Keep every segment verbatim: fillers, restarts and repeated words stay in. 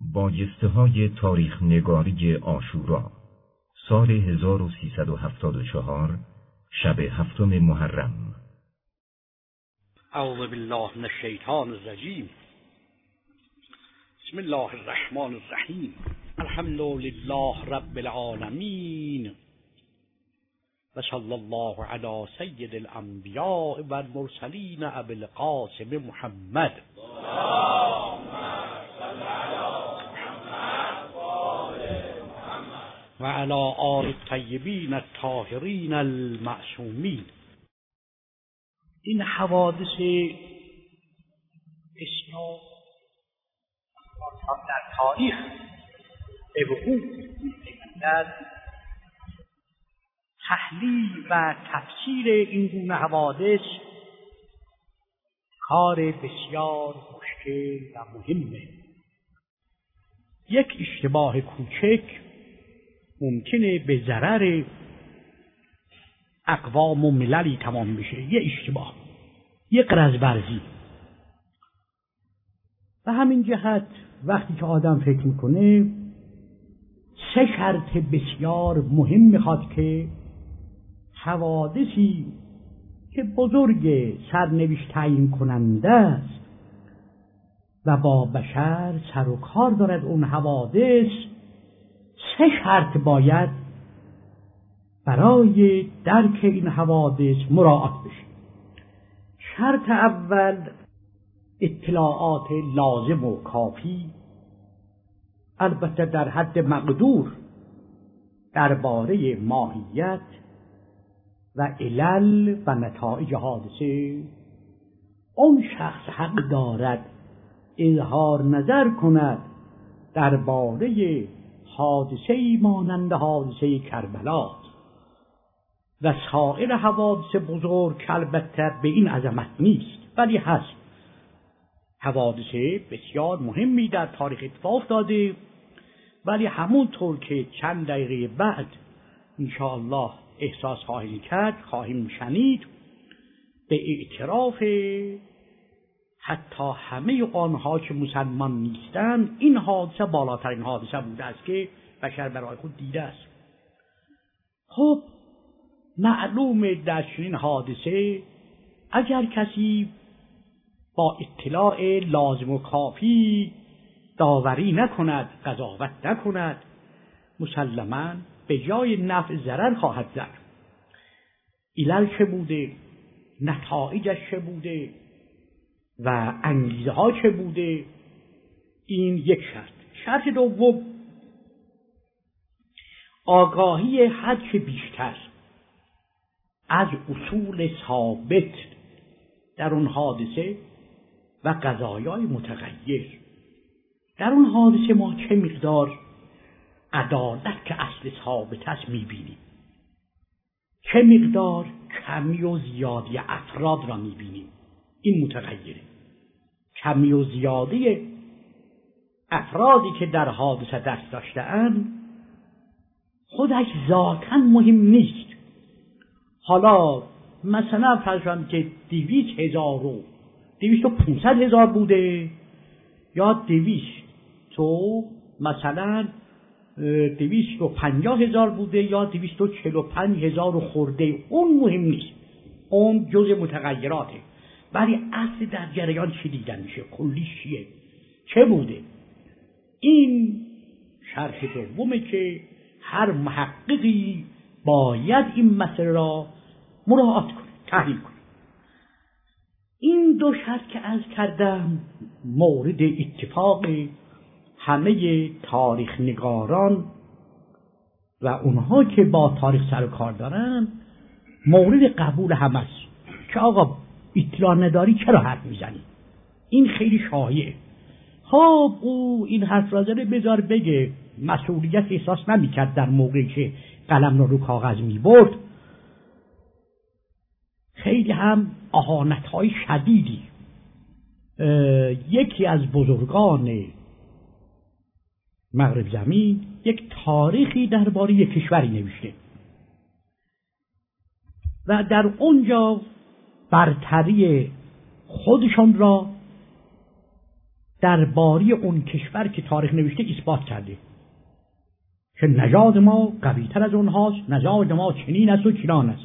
بایسته‌های تاریخ نگاری عاشورا سال هزار و سیصد و هفتاد و چهار شب هفتم محرم. اعوذ بالله من الشیطان الرجیم. بسم الله الرحمن الرحیم. الحمد لله رب العالمین و صلی الله علی سید الانبیاء و المرسلین ابی القاسم محمد و علی آل الطیبین الطاهرین المعصومین. این حوادث بسیار در تاریخ به وقوع می‌پیوندد. تحلیل و تفسیر این گونه حوادث کار بسیار مشکل و مهمه. یک اشتباه کوچک ممکنه به ضرر اقوام و مللی تمام بشه. یه اشتباه، یه قرض‌ورزی. و همین جهت وقتی که آدم فکر میکنه سه شرط بسیار مهم میخواد که حوادثی که بزرگ سرنوشت تعیین کننده است و با بشر سر و کار دارد، اون حوادث سه شرط باید برای درک این حوادث مراعات بشه. شرط اول اطلاعات لازم و کافی، البته در حد مقدور، درباره ماهیت و علل و نتایج حادثه. اون شخص حق دارد اظهار نظر کند درباره حادثه‌ای مانند حادثه کربلا و سایر حوادث بزرگ که البته به این عظمت نیست ولی هست. حوادث بسیار مهمی در تاریخ اتفاق افتاده، ولی همونطور که چند دقیقه بعد انشاءالله احساس خواهیم کرد، خواهیم شنید، به اعتراف حتی همه آنها که مسلمان نیستند این حادثه بالاترین حادثه بوده است که بشر برای خود دیده است. خب معلوم در چنین حادثه اگر کسی با اطلاع لازم و کافی داوری نکند، قضاوت نکند، مسلماً به جای نفع ضرر خواهد زد. علل چه بوده، نتایجش چه بوده و انگیزه ها چه بوده، این یک شرط. شرط دوم آگاهی هرچه بیشتر از اصول ثابت در اون حادثه و قضایای متغیر. در اون حادثه ما چه مقدار عدالت که اصل ثابت است میبینیم، چه مقدار کمی و زیادی افراد را میبینیم. این متغیره. کمی و زیادی افرادی که در حادثه دست داشته‌اند خودش ذاتاً مهم نیست. حالا مثلا فرض کنید که دویست هزار و دویست و پونصد هزار بوده، یا دویست تو مثلا دویست و پنجاه هزار بوده، یا دویست و چهل و پنج هزار و خورده، اون مهم نیست، اون جزء متغیراته. ولی اصل در جریان چی دیدن میشه، کلی چیه، چه بوده. این شرط دومه که هر محققی باید این مسئله را مراعات کنه، تحلیل کنه. این دو شرط که عرض کردم مورد اتفاق همه تاریخ نگاران و اونها که با تاریخ سر و کار دارن مورد قبول هم است که آقا اطلاع نداری چرا حرف میزنی، این خیلی شایعه. خب او این حرف را زده بذار بگه، مسئولیت احساس نمیکرد در موقعی که قلم را رو کاغذ میبرد. خیلی هم اهانت‌های شدیدی یکی از بزرگان مغرب زمین یک تاریخی درباره یک کشوری نوشته و در اونجا برتری خودشون را درباره اون کشور که تاریخ نوشته اثبات کرده که نژاد ما قوی‌تر از اونهاست، نژاد ما چنین است و چنان است.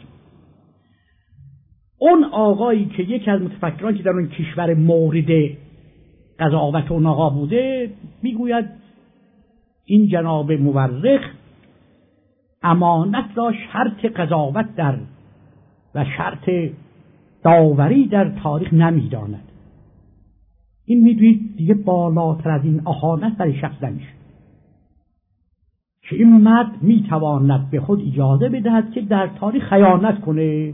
اون آقایی که یکی از متفکران که در اون کشور مورد قضاوت اون آقا بوده میگوید این جناب مورخ امانت را شرط قضاوت در و شرط داوری در تاریخ نمیداند. این میدونید دیگه بالاتر از این اهانت برای شخص نمیشه که این مرد میتواند به خود اجازه بدهد که در تاریخ خیانت کنه.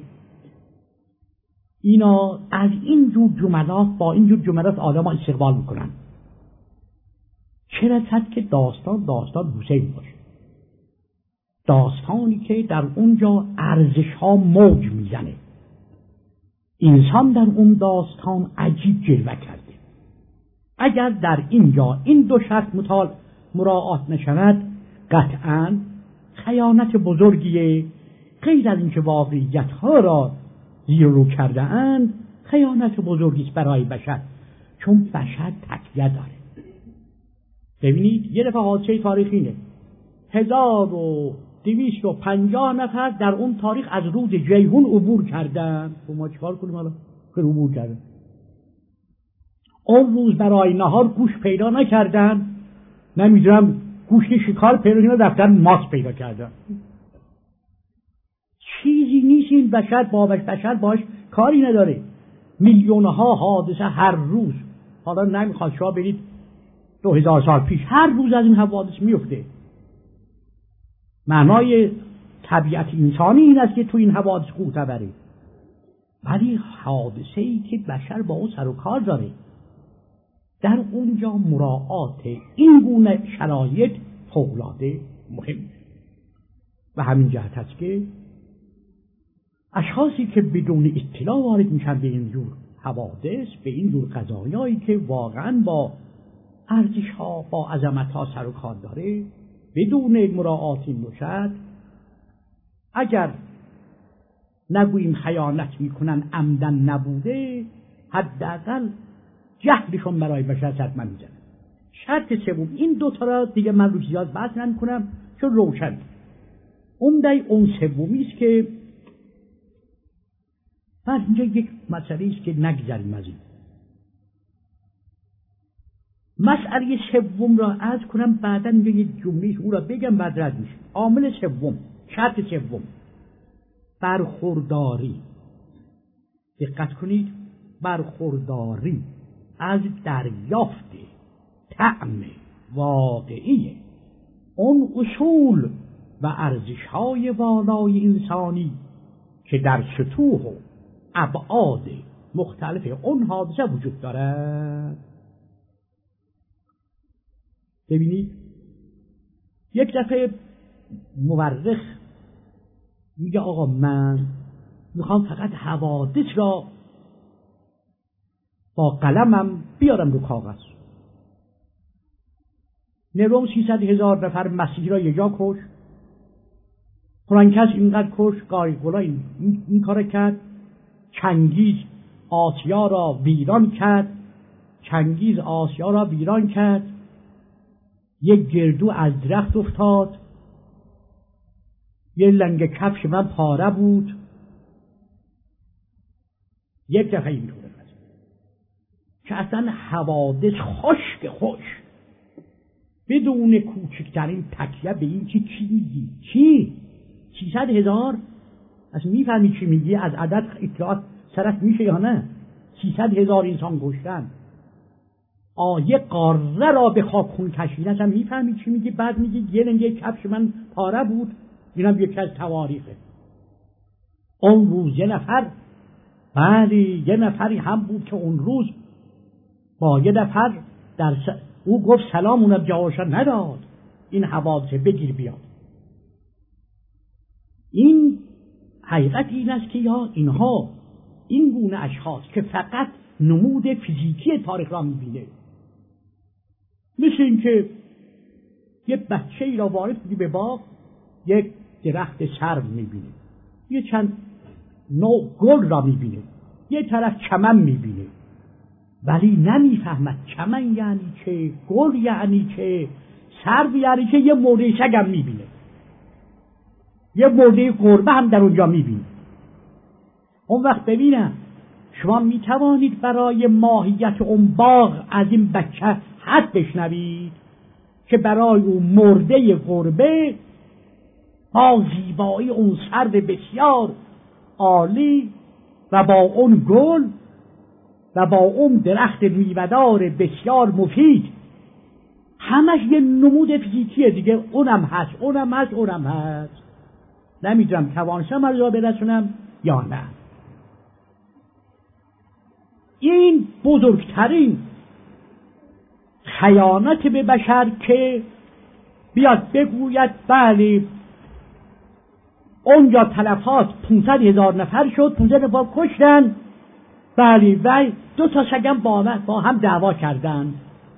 اینا از این جور جملات با این جور جملات آدم ها استقبال میکنن. چه رسد که داستان داستان حسین باشه، داستانی که در اونجا ارزش ها موج میزنه، انسان در اون داستان عجیب جلوه کرده. اگر در اینجا این دو شرط مطال مراعات نشود قطعاً خیانت بزرگیه. غیر از اینکه واقعیت ها را زیر رو کرده اند، خیانت بزرگی است برای بشر، چون بشر تکیه داره. ببینید یه دفعه حادثه تاریخی نه، هزار و دویست و پنجاه نفر در اون تاریخ از رود جیهون عبور کردن. و ما چیکار کنیم حالا که عبور کردن؟ اون روز برای نهار گوش پیدا نکردن، نمیدونم گوشت شکار پیدا کردن، رفتن ماست پیدا کردن. چیزی نیست این بشر بابش بشر باش کاری نداره. میلیونها حادثه هر روز، حالا نمیخواد شما برید دو هزار سال پیش، هر روز از این حوادث میفته. معنای طبیعت انسانی این است که تو این حوادث قوطه بره، ولی حادثه ای که بشر با اون سر و کار داره، در اونجا مراعات این گونه شرایط فوق‌العاده مهمه. و همین جهت است که اشخاصی که بدون اطلاع وارد میشن به این جور حوادث، به این جور قضایایی که واقعا با ارزش ها با عظمت ها سر و کار داره، بدون مراعات این نوشد، اگر نگوییم خیانت میکنن عمدن نبوده، حداقل جهلشون برای بشر صدمه میزنه. شرط سوم، این دوتا را دیگه من روش زیاد بحث نمیکنم چون روشن. عمده اون سومی است که بر اینجا یک مسئله است که نگذریم از این. مسئله سوم را عرض کنم، بعدا یک جمله او را بگم بعد رد میشه. عامل سوم، شرط سوم، برخورداری. دقت کنید، برخورداری از دریافت طعم واقعی اون اصول و ارزش‌های والای انسانی که در سطوح و ابعاد مختلف اون حادثه وجود دارد. ببینید یک دفعه مورخ میگه آقا من میخوام فقط حوادث را با قلمم بیارم رو کاغذ. نرون سیصد هزار نفر مسیحی را یه جا کش، فرانکس اینقدر کش، گاریگولا این, این, این کار کرد، چنگیز آسیا را ویران کرد، چنگیز آسیا را ویران کرد، یک گردو از درخت افتاد، یه لنگ کفش من پاره بود. یک دفعه اینطوره که اصلا حوادث خشک خوش بدون کوچکترین تکیه به این چی چی میگی؟ چی؟ سیصد هزار؟ اصلا میفهمی چی میگی؟ از عدد اطلاعات سرت میشه یا نه؟ سیصد هزار انسان کشتن، آیه قاره را به خاکون کشیدن، اصلا میفهمی چی میگی؟ بعد میگی یه لنگه کفش من پاره بود. اینم یکی از تواریخه. اون روز یه نفر، بلی یه نفری هم بود که اون روز با یه نفر در س... او گفت سلام، اونم جوابش نداد. این حوادث بگیر بیاد. این حقیقت این است که یا اینها این گونه اشخاص که فقط نمود فیزیکی تاریخ را میبینه، مثل این که یه بچه ای را وارد کنی به باغ، یک درخت سرو میبینه، یه چند نوع گل را میبینه، یه طرف چمن میبینه، ولی نمیفهمد چمن یعنی چه، گل یعنی چه، سرو یعنی چه. یه مرده سگم میبینه، یه مرده گربه هم در اونجا میبینه. اون وقت ببینم شما میتوانید برای ماهیت اون باغ از این بچه حد بشنوید که برای اون مرده گربه با زیبایی اون سرو بسیار عالی و با اون گل و با اون درخت میوه‌دار بسیار مفید، همش یه نمود فیزیکیه دیگه، اونم هست اونم هست اونم هست. نمیدونم توانستم از را برسونم یا نه. این بزرگترین خیانت به بشر که بیاد بگوید بله اونجا تلفات پونصد هزار نفر شد، پونصد نفر کشتن، بله و دو تا سگم با, با هم دعوا کردن.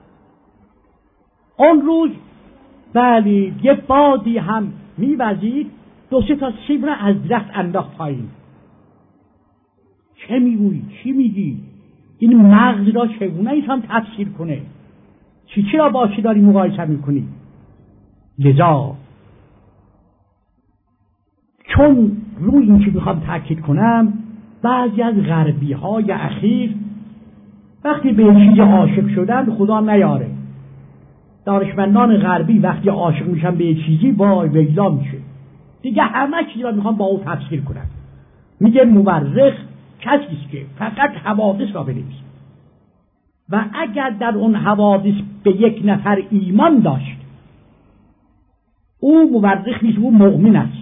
اون روز بله یه بادی هم میوزید، دو سه تا سیب را از درخت انداخت پایین. چه میگویی؟ چی میگی؟ این مغز را چگونه انسان تفسیر کنه؟ چی چی را با چی داری مقایسه میکنی؟ لذا چون روی این که میخوام تاکید کنم، بعضی از غربی های اخیر وقتی به چیز عاشق شدن، خدا نیاره، دانشمندان غربی وقتی عاشق میشن به چیزی وای ویلا میشه دیگه، همه چیز را میخوام با او تفسیر کنن. میگه مورخ کسی است که فقط حوادث را بنویسه و اگر در اون حوادث به یک نفر ایمان داشت، او مورخ نیست، او مؤمن است.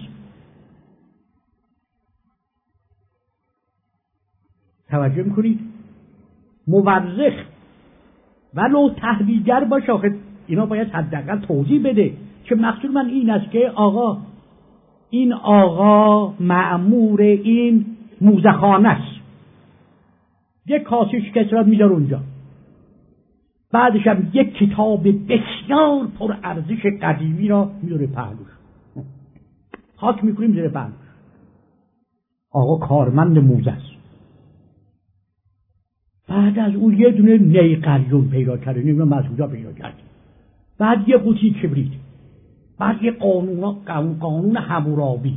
توجه میکنید؟ مورخ ولو تحلیلگر باشه، آخه اینا باید حداقل توضیح بده که مقصود من این است که آقا این آقا مأمور این موزخانه است، یک کاسه شکست را میذاره اونجا، بعدش هم یک کتاب بسیار پر ارزش قدیمی را میذاره پهلوش، خاک میکنیم زیر پهلوش. آقا کارمند موزه است. بعد از اون یه دونه نی قلیون پیدا کرده، نمیدونم از کجا پیدا کرد، بعد یه قوطی کبریت، بعد یه قانون قانون, قانون حمورابی.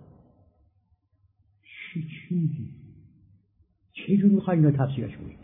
چی چی میگی؟ چه جور میخوایی اینو تفسیرش کنید؟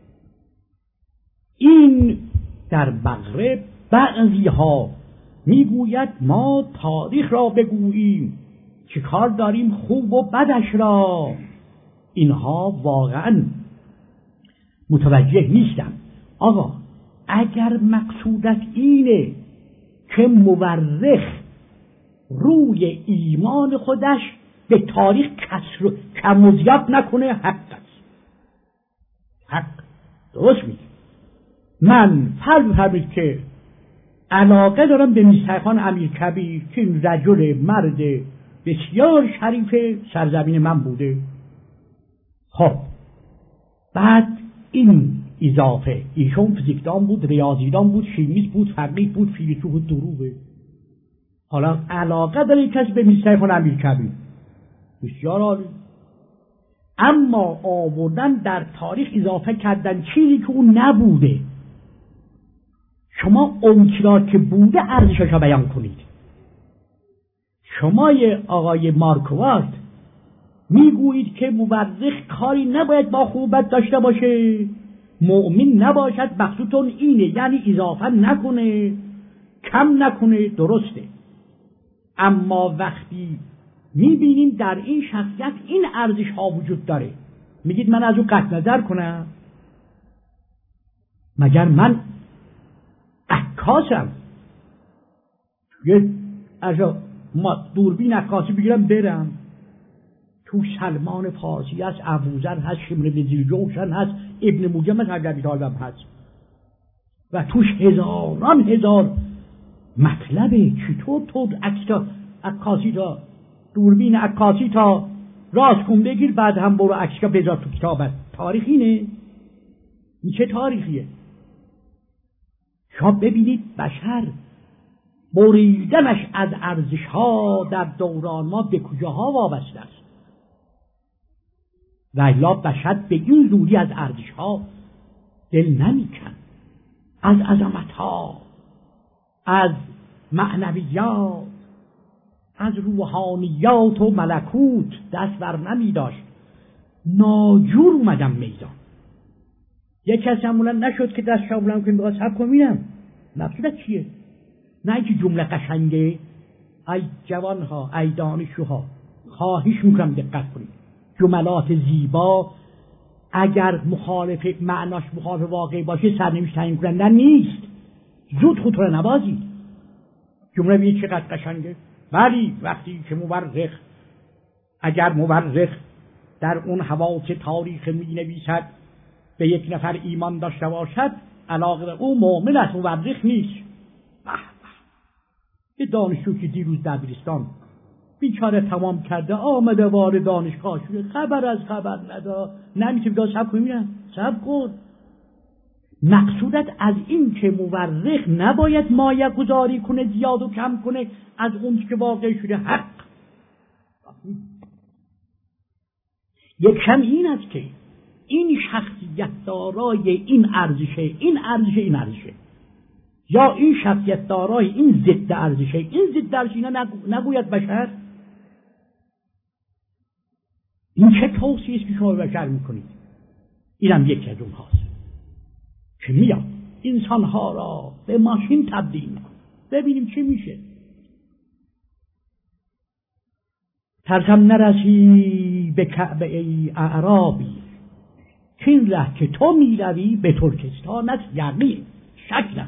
این در مغرب بعضی ها میگوید ما تاریخ را بگوییم، چه کار داریم خوب و بدش را. اینها واقعا متوجه نیستم. آقا اگر مقصودت اینه که مورخ روی ایمان خودش به تاریخ کسر کم و زیاد نکنه، حق است، حق درست میگه. من فرض بفرمایید که علاقه دارم به میرزاخان امیرکبیر که این رجل مرد بسیار شریف سرزمین من بوده. خب بعد این اضافه ایشون فیزیکدان بود، ریاضیدان بود، شیمیست بود، فقیه بود، فیلسوف بود، دروغه. حالا علاقه داره کسی به میرزاخان امیرکبیر، بسیار عالی، اما آوردن در تاریخ اضافه کردن چیزی که اون نبوده. شما اون چیزا که بوده ارزشش را بیان کنید. شما آقای مارکوارد میگویید که مورخ کاری نباید با خوبت داشته باشه، مؤمن نباشد، مقصودتون اینه، یعنی اضافه نکنه، کم نکنه، درسته. اما وقتی میبینیم در این شخصیت این ارزش ها وجود داره، میگید من از او قطع نظر کنم؟ مگر من عکاسم توی از ما دوربین عکاسی بگیرم برم تو سلمان فارسی هست، ابوذر هست، شمر بن ذی‌الجوشن هست، ابن موجم هست، ابی طالب هست و توش هزاران هزار مطلبه. چطور تو عکس عکاسی تا دوربین عکاسی تا راست کن بگیر، بعد هم برو عکسا بذار تو کتابت؟ تاریخ اینه؟ این چه تاریخیه؟ شما ببینید بشر بریدنش از ارزش ها در دوران ما به کجاها وابسته است. و الا بشر به این زودی از ارزش ها دل نمیکن از عظمتها، از معنویات، از روحانیات و ملکوت دست بر نمی داشت. ناجور اومدم میدان. یک کسی همولا نشد که دست شابلم کنیم بقید سب کنیم. مقصودت چیه؟ نه اینکه جمله قشنگه. ای جوانها، ای دانشجوها، خواهش میکنم دقت کنید. جملات زیبا اگر مخالف معناش مخالف واقعی باشه سرنوشت تعیین کنندن نیست. زود خود رو نبازید. جمله بید چقدر قشنگه. ولی وقتی که مورخ، اگر مورخ در اون حواس تاریخ می نویسد به یک نفر ایمان داشته باشد، علاقه او مؤمن است، مورخ نیست. یه دانشجو که دیروز دبیرستان بیچاره تمام کرده آمده وارد دانشگاه شده، خبر از خبر نداره، نمیتونی دا سب کنیم. سب کن. مقصودت از این که مورخ نباید مایه گذاری کنه، زیاد و کم کنه از اون که واقع شده حق. یک کم این است که این شخصیت دارای این ارزشه، این ارزشه، این ارزشه، یا این شخصیت دارای این ضد ارزشه، این ضد ارزشه، اینا نگو... نگوید بشر. این چه توصیه است که شما بشر میکنید؟ اینم یکی از اون هاست که میاد انسانها را به ماشین تبدیل میکنه. ببینیم چی میشه. ترسم نرسی به کعبه ای اعرابی، که این ره که تو میروی به ترکستانت یقین، شک نکن.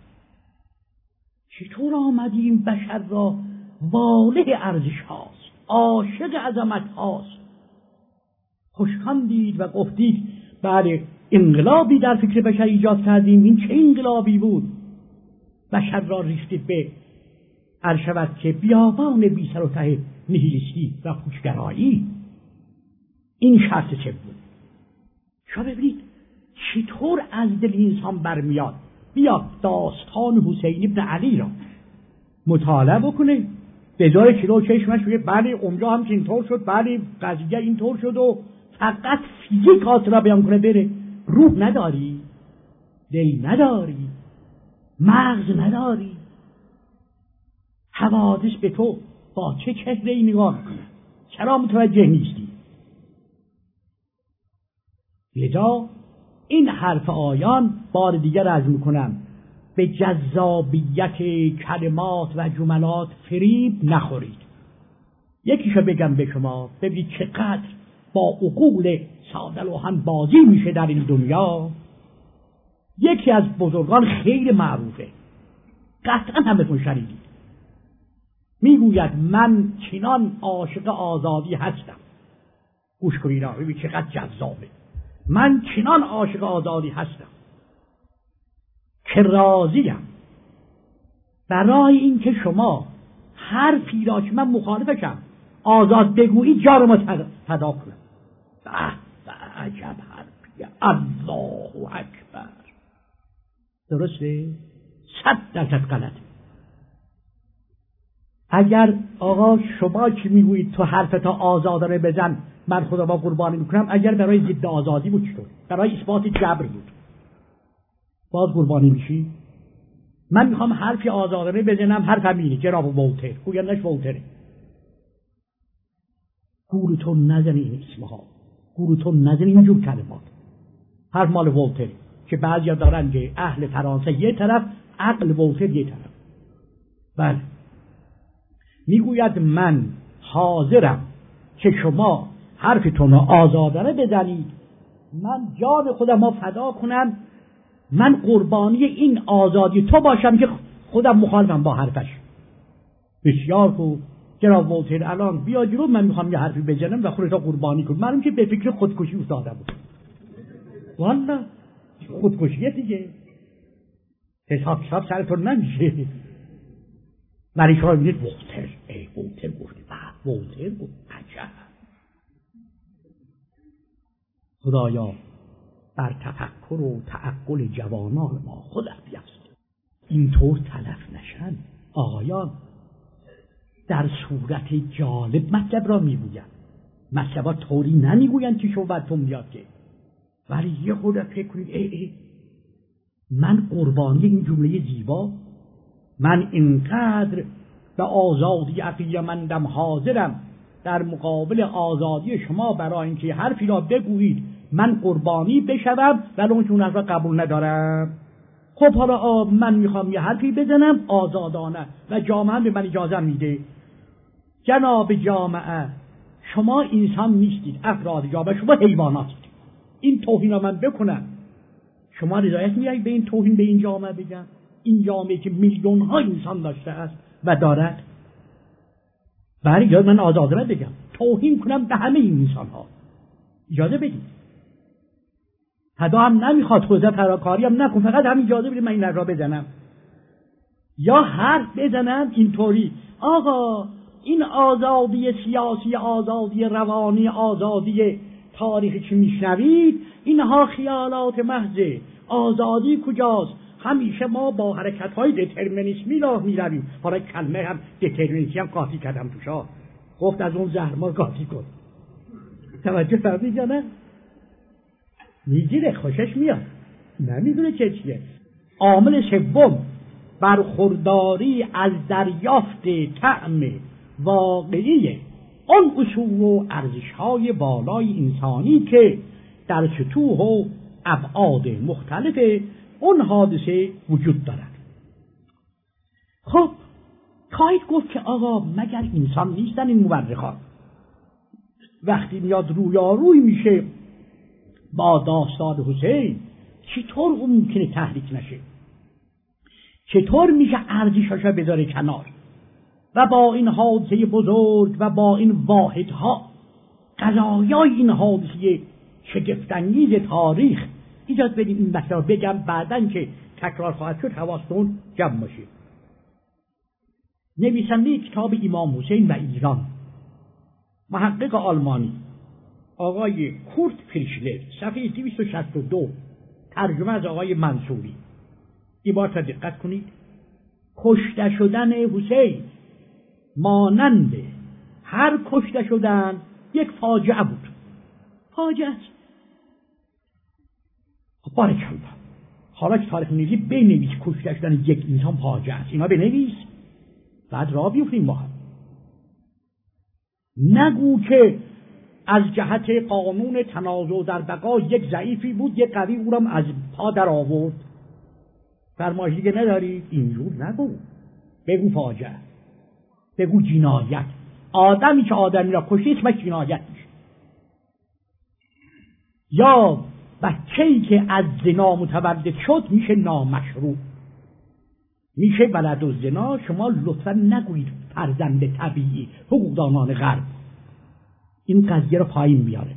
چطور آمدیم بشر را واله ارزش هاست، عاشق عظمت هاست. خوشخان دید و گفتید بله انقلابی در فکر بشر ایجاد کردیم. این چه انقلابی بود؟ بشر را ریختید به عرشبت که بیابان بی سر و ته نیهیلیستی و پوچگرایی. این شرط چه بود؟ شما ببینید چطور از دل انسان برمیاد بیا داستان حسین ابن علی را مطالعه بکنه، به جای کلو چشمش بگه بله اونجا هم که اینطور شد، بله قضیه اینطور شد، و فقط فیزیک را بیان کنه بره. روح نداری، دل نداری، مغز نداری، حوادث به تو با چه چهره‌ای نگاه میکنه؟ چرا متوجه نیستی؟ لذا این حرف آیان بار دیگر عرض میکنم به جذابیت کلمات و جملات فریب نخورید. یکیشو بگم به شما، ببینید چقدر با عقول ساده لوحن بازی میشه در این دنیا. یکی از بزرگان خیلی معروفه، قطعا همتون شنیدید، میگوید من چنان عاشق آزادی هستم. گوش کنید ببینید چقدر جذابه. من چنان عاشق آزادی هستم که راضیم برای این که شما حرفی را که من مخالفشم آزاد بگویی جا ما فدا کنم. به به عجب حرفیه. الله اکبر. درسته؟ صد درصد غلطه. اگر آقا شما که میگویید تو حرفتا آزادانه بزن من خدا با قربانی میکنم، اگر برای ضد آزادی بود چطور؟ برای اثبات جبر بود باز قربانی میشی؟ من میخوام حرفی آزادانه بزنم، حرف همینه، جناب ولتر گویندش ولتره. گورتون نزن این اسمها، گورتون نزن اینجور کلمات. حرف مال ولتر که بعضیا دارن که اهل فرانسه یه طرف، عقل ولتر یه طرف. بله میگوید من حاضرم که شما حرفتون رو آزادانه بزنید، من جان خودم رو فدا کنم، من قربانی این آزادی تو باشم که خودم مخالفم با حرفش. بسیار خوب جناب ولتر الان بیا جلو، من میخوام یه حرفی بزنم و خودت قربانی کنم. من که به فکر خودکشی افتاده بود. والا خودکشیه دیگه، حساب حساب سرتون نمیشه. ولی شما میگید ولتر، ای ولتر گفت، بعد ولتر گفت، عجب. خدایا بر تفکر و تعقل جوانان ما خودت بیفزود، اینطور تلف نشن. آقایان در صورت جالب مطلب را میگوین، مطلبا طوری نمیگوین که شما براتون میاد که، ولی یه خود فکر کنید ای ای من قربانی این جمله زیبا، من اینقدر به آزادی عقیده‌مندم، حاضرم در مقابل آزادی شما برای اینکه حرفی را بگویید من قربانی بشوم، ولی اون حرف را قبول ندارم. خب حالا من میخوام یه حرفی بزنم آزادانه و جامعه به من اجازه میده. جناب جامعه، شما انسان نیستید، افراد جامعه شما حیواناتید. این توهین را من بکنم، شما رضایت میدهید به این توهین به این جامعه بگم؟ این جامعه که میلیون ها انسان داشته است و دارد، برای اجازه من آزادانه بگم توهین کنم به همه این انسان ها؟ اجازه بدید. حدا هم نمیخواد، خوزه فراکاری هم نکن، فقط هم اجازه بدید من این را بزنم. یا حرف بزنم اینطوری آقا این آزادی سیاسی، آزادی روانی، آزادی تاریخی که میشنوید اینها خیالات محضه. آزادی کجاست؟ همیشه ما با حرکت‌های دترمینیسمی راه میرویم. حالا کلمه هم دترمینیسمی هم قاطی کردم توشا، گفت از اون زهرمار قاطی کن. توجه فرمودید یا نه؟ میگیره، خوشش میاد، نمیدونه چه چیه. عامل سوم، برخورداری از دریافت طعم واقعی اون اصول و ارزش‌های بالای انسانی که در سطوح و ابعاد مختلف اون حادثه وجود دارد. خب خواهید گفت که آقا مگر انسان نیستن این مورخان؟ وقتی میاد رویاروی میشه با داستان حسین، چطور اون ممکنه تحریک نشه؟ چطور میشه ارزشاشو بذاره کنار و با این حادثه بزرگ و با این واحدها قضایای این حادثه شگفت‌انگیز تاریخ اجازه بدیم این مسئله بگم، بعدن که تکرار خواهد شد حواستون جمع باشه. نویسنده کتاب امام حسین و ایران، محقق آلمانی آقای کورت فریشلر، صفحه دویست و شصت و دو، ترجمه از آقای منصوری. عبارت را دقت کنید: کشته شدن حسین مانند هر کشته شدن یک فاجعه بود. فاجعه است. بارکالله. حالا که تاریخ نویسی بنویس کشته شدن یک انسان فاجعه است، اینا بنویس، بعد راه بیفتیم با هم. نگو که از جهت قانون تنازع در بقا یک ضعیفی بود یک قوی او را از پا در آورد. فرمایشی که نداری اینجور نگو، بگو فاجعه، بگو جنایت. آدمی که آدمی را کشته اسمش جنایت میشه. یا بچه‌ای که از زنا متولد شد میشه نامشروع، میشه ولد الزنا. شما لطفا نگویید فرزند طبیعی، حقوقدانان غرب این قضیه رو پایین میاره.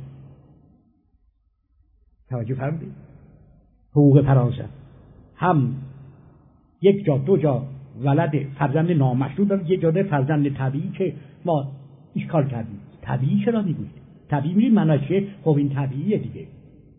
توجه فرمودید؟ حقوق فرانسه هم یک جا دو جا ولد فرزند نامشروع داره، یک جا ده فرزند طبیعی که ما اشکال کردیم. طبیعی چرا میگوید؟ طبیعی میگید مناشه، خب این طبیعیه دیگه.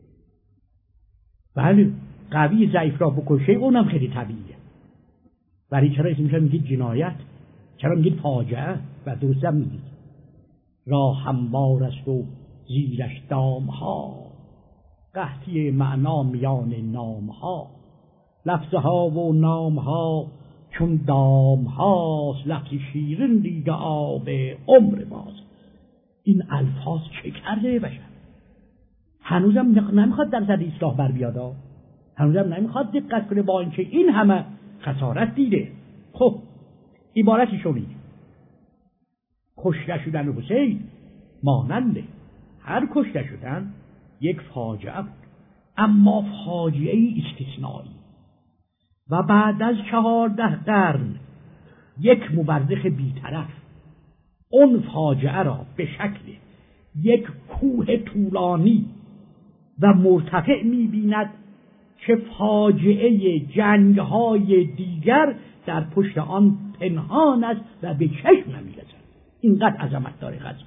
بله، قوی ضعیف را بکشه اونم خیلی طبیعیه. ولی چرا اسمش میگید جنایت؟ چرا میگید فاجعه؟ و درست هم میگید راه هموار است و زیرش دام ها، قحطی معنا میان نام ها، لفظه ها و نام ها چون دام هاست، لفظ شیرین دیگه آب عمر باز. این الفاظ چه کرده بشر؟ هنوزم نمیخواد در سر اصلاح بر بیادا، هنوزم نمیخواد دقت کنه با اینکه این همه خسارت دیده. خب عبارتی شونید: کشته شدن حسین ماننده هر کشته شدن یک فاجعه بود، اما فاجعه استثنایی و بعد از چهارده قرن یک مورخ بی‌طرف اون فاجعه را به شکل یک کوه طولانی و مرتفع می‌بیند که فاجعه جنگ‌های دیگر در پشت آن پنهان است و به چشم نمی‌رسد. اینقدر عظمت داره قضیه.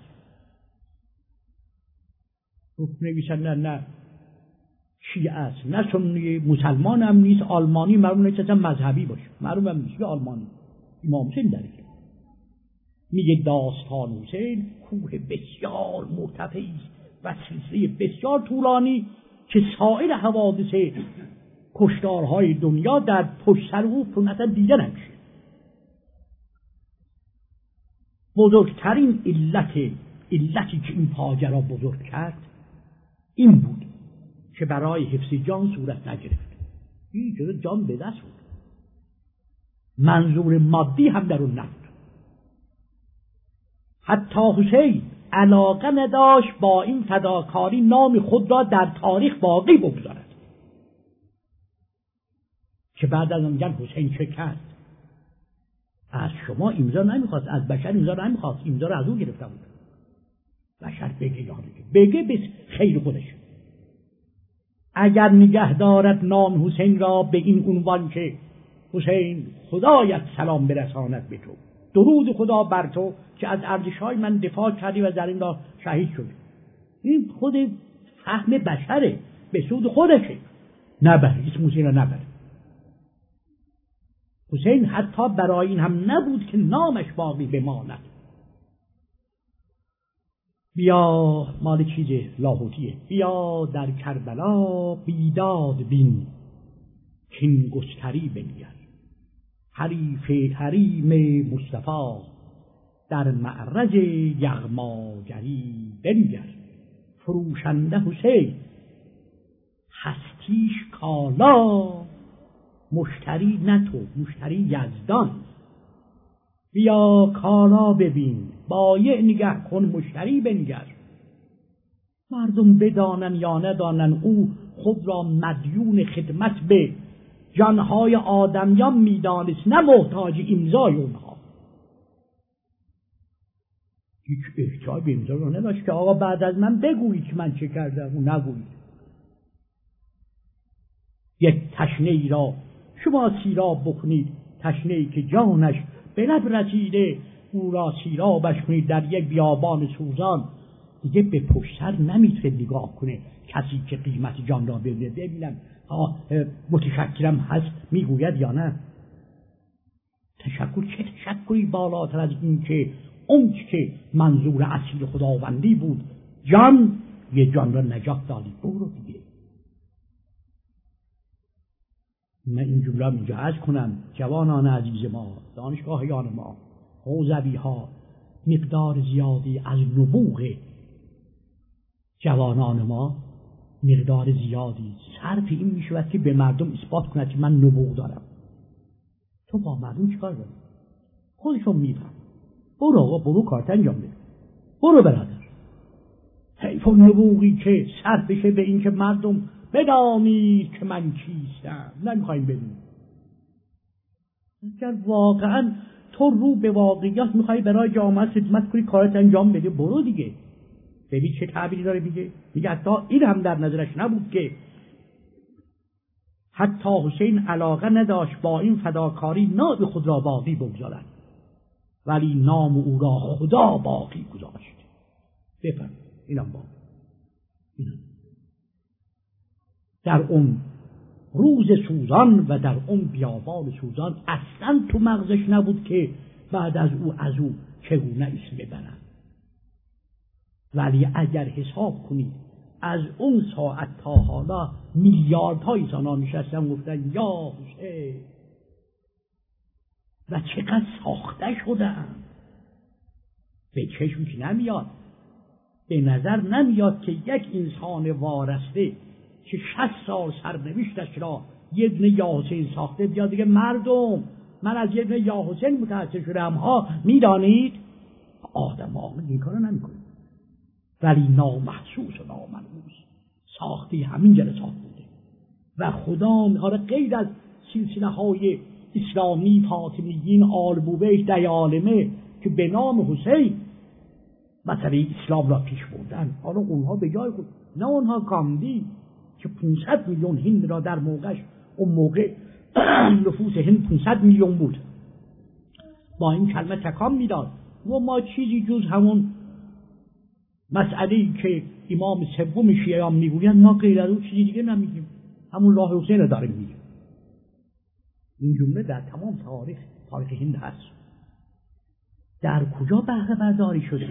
نویسنده نه شیعه است، نه سنی، مسلمان هم نیست، آلمانی، معلوم نیست اصلا مذهبی باشه، معلوم هم نیست آلمانی. امام حسین داره میگه داستان حسین کوه بسیار مرتفعی است و سلسله بسیار طولانی که سایر حوادث کشتارهای دنیا در پشت سر او مثلا دیده نمیشه. بزرگترین علت علتی که این فاجعه را بزرگ کرد این بود که برای حفظ جان صورت نگرفت. این جور جان به دست بود، منظور مادی هم در اون نبود. حتی حسین علاقه نداشت با این فداکاری نام خود را در تاریخ باقی بگذارد، که بعد از اون میگن حسین چه کرد؟ از شما امضا نمیخواست، از بشر امضا نمیخواست، امضا را از او گرفته بود. بشر بگه یا بگه بس خیر خودش. اگر نگه دارد نام حسین را به این عنوان که حسین خدایت سلام برساند به تو، درود خدا بر تو که از ارزش‌های من دفاع کردی و در این راه شهید شدی، این خود فهم بشره، به سود خودشه. نبر اسم حسین را نبر. حسین حتی برای این هم نبود که نامش باقی بماند. بیا مال چیز لاهوتیه، بیا در کربلا بیداد بین کین گستری بنگر، حریف حریم مصطفی در معرض یغماگری بنگر. فروشنده حسین هستیش کالا، مشتری نه تو، مشتری یزدان. بیا کالا ببین، بایع نگه کن، مشتری بنگر. مردم بدانن یا ندانن او خود را مدیون خدمت به جانهای آدمیان میدانست، نه محتاج امضای اونها. هیچ احتیاج به امضا رو نداشت که آقا بعد از من بگویید که من چه کردم، او نگویید. یک تشنه ای را شما سیراب بکنید، تشنه ای که جانش به لب رسیده، او را سیرابش کنید در یک بیابان سوزان، دیگه به پشت سر نمیتونه نگاه کنه کسی که قیمت جان را بده. ببینم متشکرم هست میگوید یا نه. تشکر چه تشکری بالاتر از این که اون که منظور اصلی خداوندی بود، جان، یه جان را نجات دادی، برو دیگه. من این جمله اینجا عرض کنم، جوانان عزیز ما، دانشگاهیان ما، حوزوی ها، مقدار زیادی از نبوغ جوانان ما، مقدار زیادی صرف این می شود که به مردم اثبات کند که من نبوغ دارم. تو با مردم چیکار داری؟ خودشون میفهم. برو آقا، برو کارت انجام بده، برو برادر. حیف نبوغی که صرف بشه به این که مردم بدانید که من کیستم. نمیخوایم بدونیم. اگر واقعا تو رو به واقعیت میخوای برای جامعه خدمت کنی، کارت انجام بده، برو دیگه. ببین چه تعبیری داره میگه. میگه حتی این هم در نظرش نبود که حتی حسین علاقه نداشت با این فداکاری نام خود را باقی بگذارد، ولی نام او را خدا باقی گذاشت. بفهم اینم باقی. اینم در اون روز سوزان و در اون بیابان سوزان اصلا تو مغزش نبود که بعد از او از او چگونه اسم ببرن. ولی اگر حساب کنید از اون ساعت تا حالا میلیاردها انسانان نشستن گفتن یا حسین، و چقدر ساخته شدن. به چشم که نمیاد، به نظر نمیاد که یک انسان وارسته که شصت سال سرنوشتش را یه دونه یا حسین ساخته بیاد دیگه مردم من از یه دونه یا حسین متأثر شدم ها. میدانید آدم آمد این کارو نمیکنه، ولی نامحسوس و ناملموس ساخته همین جلسات بوده. و خدا میخواد غیر از سلسله های اسلامی فاطمیین آل بویه دیالمه که به نام حسین مثلا اسلام را پیش بردن، حالا اونها به جای خود، نه اونها گاندی که پانصد میلیون هند را در موقعش، اون موقع نفوس هند پانصد میلیون بود، با این کلمه تکان میداد. و ما چیزی جز همون مسئله‌ای که امام سوم شیعیان میگویند ما غیر از اون چیزی دیگه نمیگیم، همون راه حسین رو داریم میگیم. این جمله در تمام تاریخ تاریخ هند هست. در کجا بهره برداری شده؟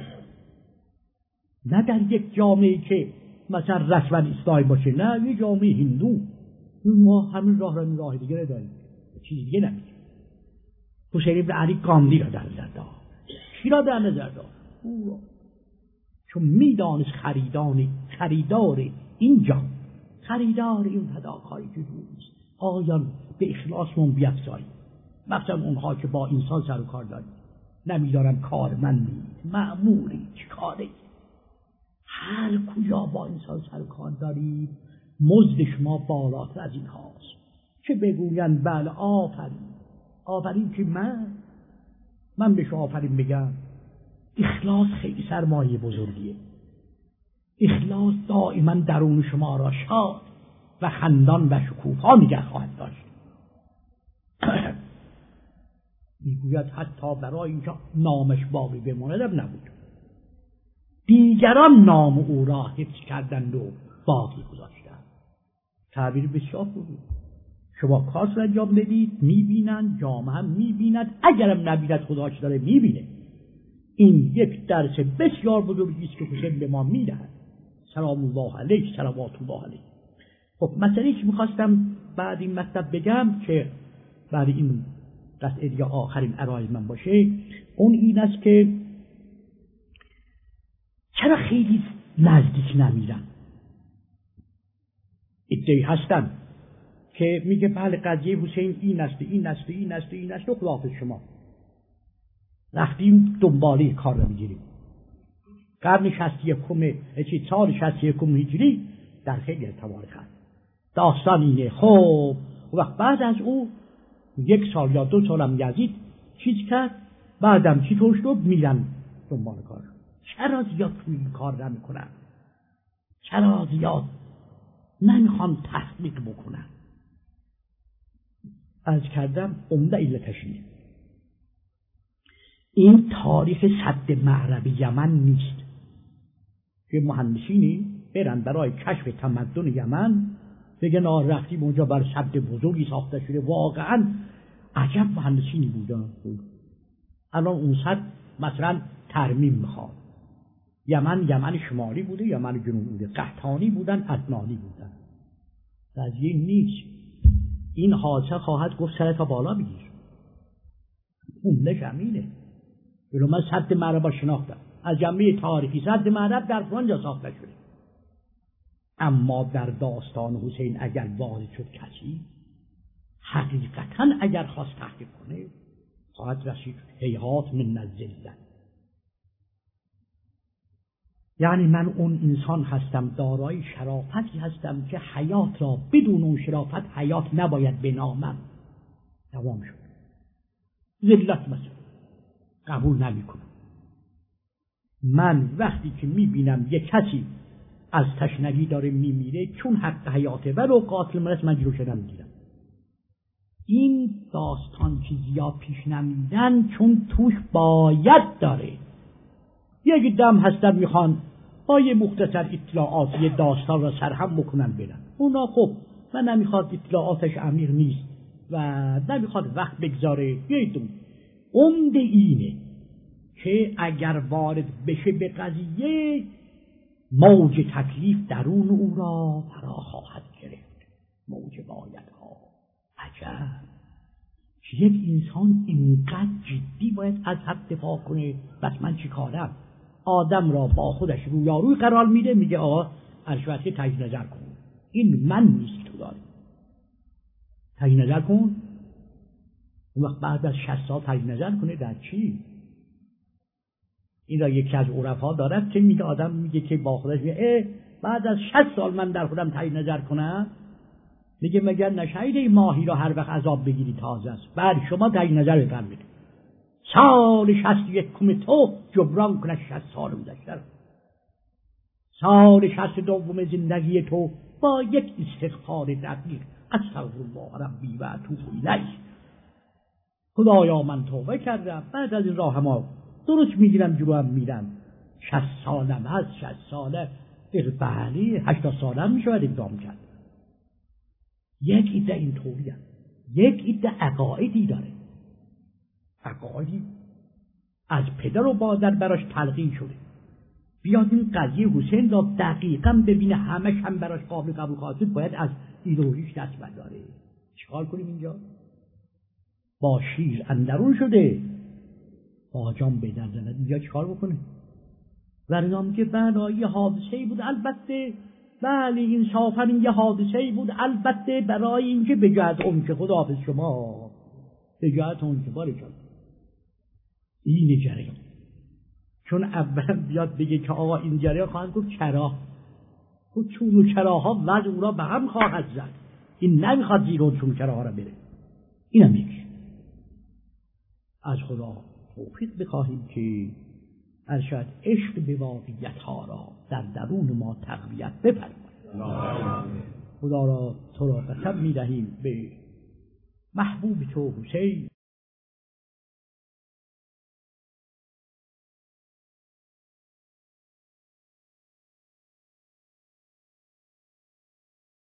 نه در یک جامعه که مثلا رسما اسلامی باشه، نه یک جامعه هندو ما همین راه را راه دیگه نداریم، چیز دیگه نمیگیم. حسین ابن علی گاندی را در نظر داشت. چی را در نظر داشت؟ او را چون میدانست خریدان خریدار این جان، خریدار این فداکاری که روست، آیان به اخلاصمون بیفزاییم. مثلا اونها که با انسان سر و کار داریم، نمیدارم کارمندی، مأموری، چی کاری، هر کجا با انسان سر و کار داریم مزد شما بالاتر از این هاست. چه بگویند بله آفرین، آفرین که من من به شما آفرین بگم. اخلاص خیلی سرمایه بزرگیه. اخلاص دائما درون شما را شاد و خندان و شکوفا نگه خواهد داشت. میگوید حتی برای اینکه نامش باقی بماند نبود، دیگران نام او را حفظ کردند و باقی گذاشتند. تعبیر بسیار خوبی. شما کار را انجام بدید، میبینند، جامعه هم میبیند، اگرم نبیند خداش داره میبینه. این یک درس بسیار بزرگی است که حسین به ما میدهد. سلام الله علیه، صلوات الله علیه. خب مسئله که میخواستم بعد این مطلب بگم که بعد این قطعه دیگه آخرین عرایض من باشه، اون این است که چرا خیلی نزدیک نمیرن؟ ادعی هستن که میگه بله قضیه حسین این است این است این است این است و خداحافظ شما. رفتیم دنباله کار رو میگیریم. قرن شصت و یکم چی سال شصت و یکم هجری در خیلی از تواریخ هست. داستان اینه. خب وقت بعد از او یک سال یا دو سال هم یزید چیز کرد، بعدم چی توش شد میرن دنبال کار. چرا زیاد توی این کار نمیکنن؟ چرا زیاد نمیخوان تحقیق بکنن؟ از کردم عمده علتش اینه. این تاریخ سد معرب یمن نیست که مهندسینی برن برای کشف تمدن یمن بگن آه رفتیم اونجا بر سد بزرگی ساخته شده. واقعا عجب مهندسینی بودن. الان اون سد مثلا ترمیم میخواد. یمن یمن شمالی بوده، یمن جنوبی بوده، قحطانی بودن، عدنانی بودن. قضیه نیست. این حادثه خواهد گفت سر تا بالا بگیر. اون همینه. ولو من سد معرب را شناختم، از جنبه تاریخی سد معرب در فلانجا ساخته شده. اما در داستان حسین اگر واضح شد کسی حقیقتا اگر خواست تحقیق کنه خواهد رسید هیهات من الذلة. یعنی من اون انسان هستم دارای شرافتی هستم که حیات را بدون اون شرافت حیات نباید بنامم. دوام شد. ذلت مثلا قبول نمی کنم. من وقتی که می بینم یک کسی از تشنگی داره می میره چون حق حیاته ولو قاتل مرس من جلوش نمیگیرم. این داستان که زیاد پیش نمیدن چون توش باید داره. یک دم هستن میخوان با یه مختصر اطلاعاتی داستان را سرهم بکنن برن. اونا خب من نمیخواد اطلاعاتش عمیق نیست و نمیخواد وقت بگذاره. یه عمده اینه که اگر وارد بشه به قضیه موج تکلیف درون او را فرا خواهد گرفت. موج بایدها. عجب که یک انسان اینقدر جدی باید از حق دفاع کنه. بس من چی کارم؟ آدم را با خودش رویاروی قرار میده، میگه آقا ارشوتی تجدید نظر کن. این من نیست تو داری تجدید نظر کن. اون وقت بعد از شصت سال تجدید نظر کنه در چی؟ این را یکی از عرفا دارد که میگه آدم میگه که با خودش میگه بعد از شصت سال من در خودم تجدید نظر کنم. میگه مگر نشایده ماهی را هر وقت عذاب بگیری تازه است. بعد شما تجدید نظر بفرمایید. سال شصت و یکم تو جبران کنه شصت سال گذشته. سال شصت دوم زندگی تو با یک استغفار دقیق استغفرالله ربی و اتوب الیه. خدایا من توبه کردم، بعد از این راه ما درست میگیرم جلو هم میرم. شصت سالم هست، شصت ساله بله هشتاد سالم میشود اقدام کرد. یک ایده این طوری هست. یک ایده عقایدی داره. عقایدی از پدر و مادر براش تلقین شده. بیاد این قضیه حسین را دقیقاً ببینه، همش هم براش قابل قبول خواهد بود، باید از ایدئولوژیش دست برداره. چیکار کنیم اینجا؟ با شیر اندرون شده با جان به در زند، اینجا چیکار بکنه؟ ورنام که بله یه حادثه‌ای بود، البته بله انصافاً این یه حادثه‌ای بود، البته برای اینکه به جهت اون که خداحافظ شما، به جهت اون که باره جان این جریان. چون اول بیاد بگه که آقا این جریان، خواهد گفت چرا؟ خود چون و چراها وضع او را به هم خواهد زد. این نمیخواد زیر اون چون چراها را بره. اینم یکی. از خدا توفیق بخواهیم که از شاید عشق به واقعیت ها را در درون ما تقویت بفرماید. خدا را تو را قسم می دهیم به محبوب تو حسین